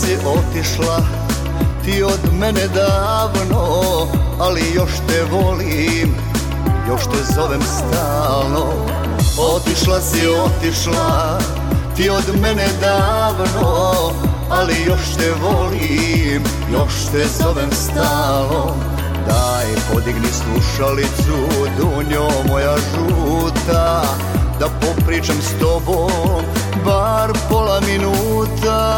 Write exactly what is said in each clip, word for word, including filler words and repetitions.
si otišla ti od mene davno, ali još te volim, još te zovem stalno. Otišla si, otišla ti od mene davno, ali još te volim, još te zovem stalno. Daj podigni slušalicu, dunjo moja žuta, da popričam s tobom bar pola minuta.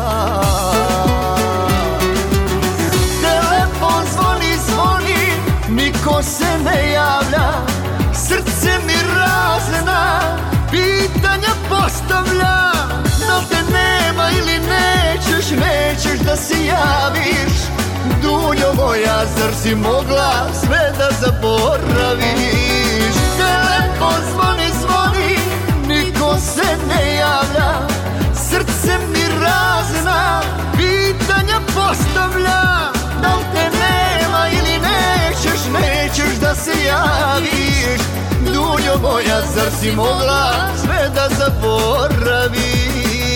Telefon zvoni, zvoni, niko se ne javlja, srce mi razna pitanja postavlja. Da te nema ili nećeš, nećeš da se javiš, dunjo moja, zar si mogla sve da zaboraviš? Telefon zvoni, zvoni, niko se ne javlja, srce mi razna pitanja postavlja. Da li te nema ili nećeš, nećeš da se javiš, dunjo moja, zar si mogla sve da zaboraviš?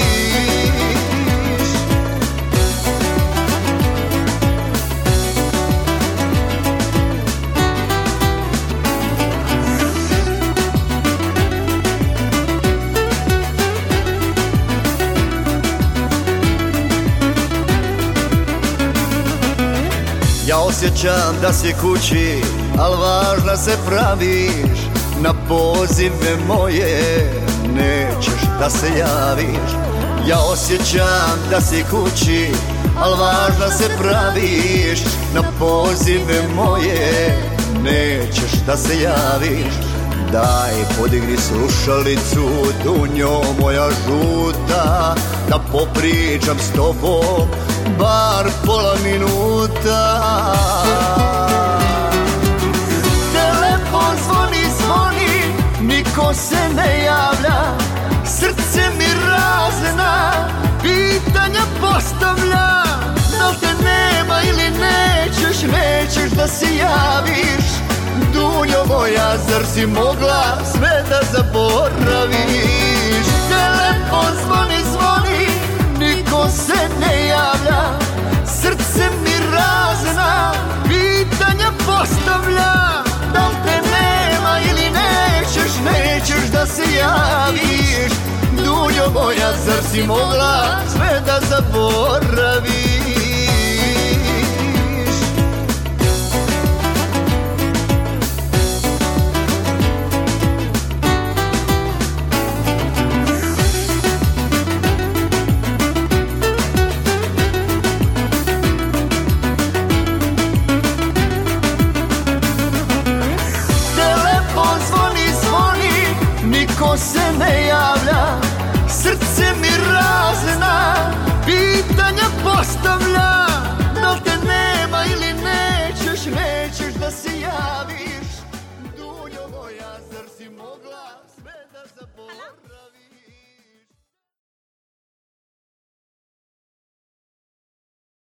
Ja osjećam da si kući, al važna se praviš, na pozive moje nećeš da se javiš. Ja osjećam da si kući, al važna se praviš, na pozive moje nećeš da se javiš. Daj podigni slušalicu, dunjo moja žuta, da popričam s tobom bar pola minuta. Telefon zvoni, zvoni, niko se ne javlja, srce mi razna pitanja postavlja. Da li te nema ili nećeš, nećeš da se javiš, dunjo moja, zar si mogla sve da zaboraviš? Telefon zvoni, zvoni, niko se ne javlja, srce mi razna pitanja postavlja. Da li te nema ili nećeš, nećeš da se javiš, dunjo moja, zar si mogla sve da zaboraviš? Niko se ne javlja, srce mi razna pitanja postavlja. Da li te nema ili nećeš, nećeš da se javiš, dunjo moja, zar si mogla sve da zaboraviš?